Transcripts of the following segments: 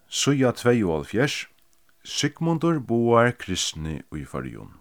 Suja 72, Sigmundur boar kristni í Føroyum.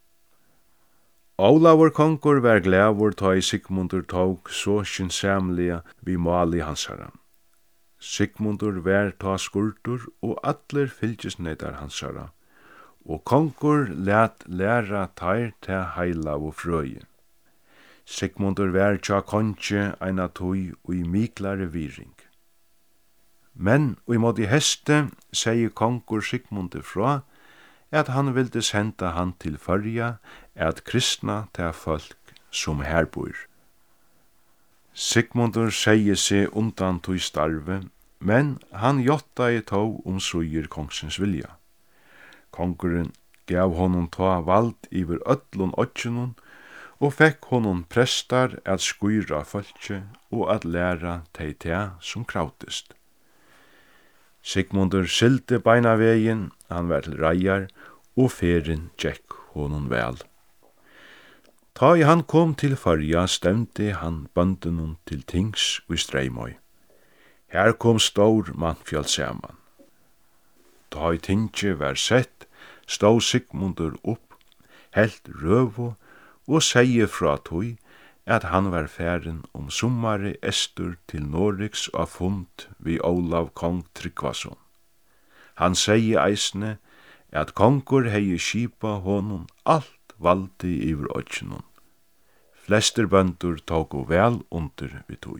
Ólavur kongur var glævur ta í Sigmundur tók så skynsamliga við máli hansara. Sigmundur var ta skurdur og allir fylgisneitar hansara, og kongur læt læra tær ta heila og frøyi. Sigmundur var tja kongi eina tøy og í miklare viring. Men og imod i heste sier kongur Sigmundur fra at han vildi senda han til Føroya at kristna ta folk som her bor. Sigmundur sier seg undan tøy starve, men han jotta i tå suger kongsins vilja. Konguren gav honom ta vald iver öllun oddjunun og fekk honom prestar at skuyra folke og at læra tei som krautist. Sigmundur sildi beina vegin, han var til reiar, og ferin gekk honom vel. Ta i han kom til Føroya stemdi han bøndunum til tings og Streymøy. Her kom stor mannfjall saman. Ta i tingi var sett, stod Sigmundur upp, helt røvo, og seie fra tøy, at han var færen sommari estur til Norriks av fund vi Olav kong Tryggvason. Han seie eisne at kongur hei skipa honum alt valdi yver oddjunum. Flester bøndur tóku vel under vi tøy.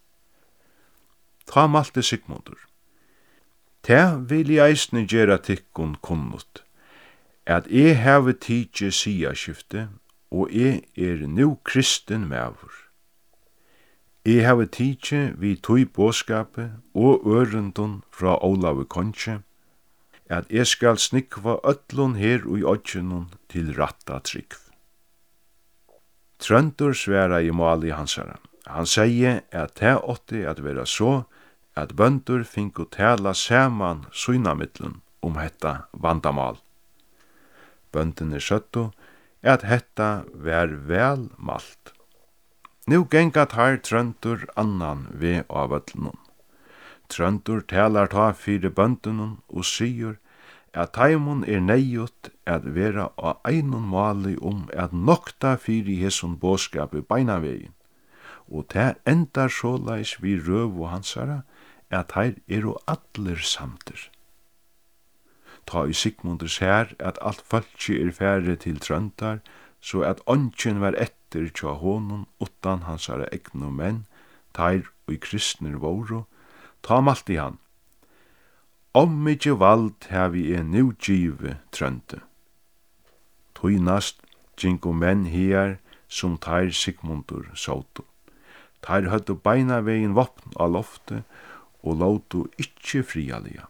Ta malte Sigmundur. Ta vil I eisne gera tykkun kunnut, at hevi tidsi siaskifte, og nu kristen mævur. Hevi tidsi vi tøy båskape og ørundun fra Olav kongi, at skal snikva öllun her ui oddjunun til ratta tryggv. Trøndur sværa I mali hansara. Han seie at det åtti at vera så, at bøndur fingu tala saman sunnamidlun hetta vandamal. Bøndene søttu at hetta var vel malt. Nu gengat her trøndur annan ve av öllunum. Trøndur talar ta fyrir bøndunum og sigur at taimon neiut at vera á einun mali at nokta fyrir hesson båskapi beina vegin, og ta endar såleis vi røv og hansara at her allir samtir. Ta I Sigmundur her at alt fölki færre til trøndar, så at ongen var etter tja honum utan hansara egnu menn, tær og kristnir voru, ta malti han. Mykje vald hevi nu give trønde. Tøynast gingu menn her som tær Sigmundur såtu. Tær høttu beina vegin vopn av lofte, og låtu ikkje frialia.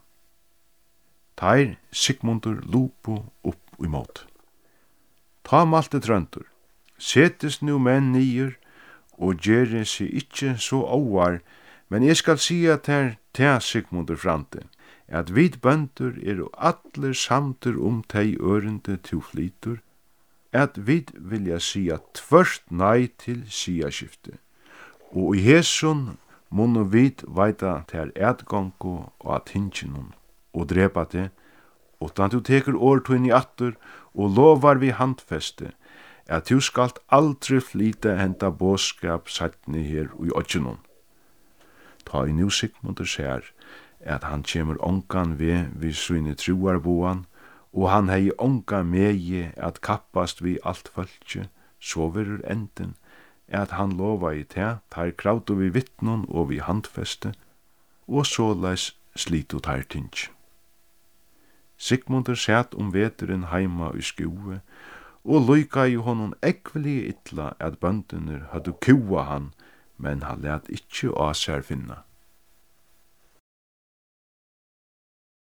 Tær Sigmundur lupu upp imot. Ta malte trøndur, setes nu menn nyer, og gjere seg ikkje så óvar, men jeg skal sia ta Sigmundur frante, at vid bøndur allir samtur tei ørende tu flytur, at vid vilja sia tvørst nei til siaskifte, og I hesson munnu vid veita ter edgongu og at hinkinum, og drepa det, utan du tekur årtun I attur, og lovar vi handfeste, at du skalt aldri flyta henta båskap sætni her ui oddjunum. Ta I nu Sigmundur ser, at han kjemur ongan vi suyni truarboan, og han hei ongan megi at kappast vi alt fölkje, så verur enden, at han lova I tar krautu vi vittnun og vi handfeste, og såleis slitu tar tingi. Sigmundur sett veturin heima I skue, og loika I honum ekvelig illa at bøndunir haddu kua han, men han let ikkje á sér finna.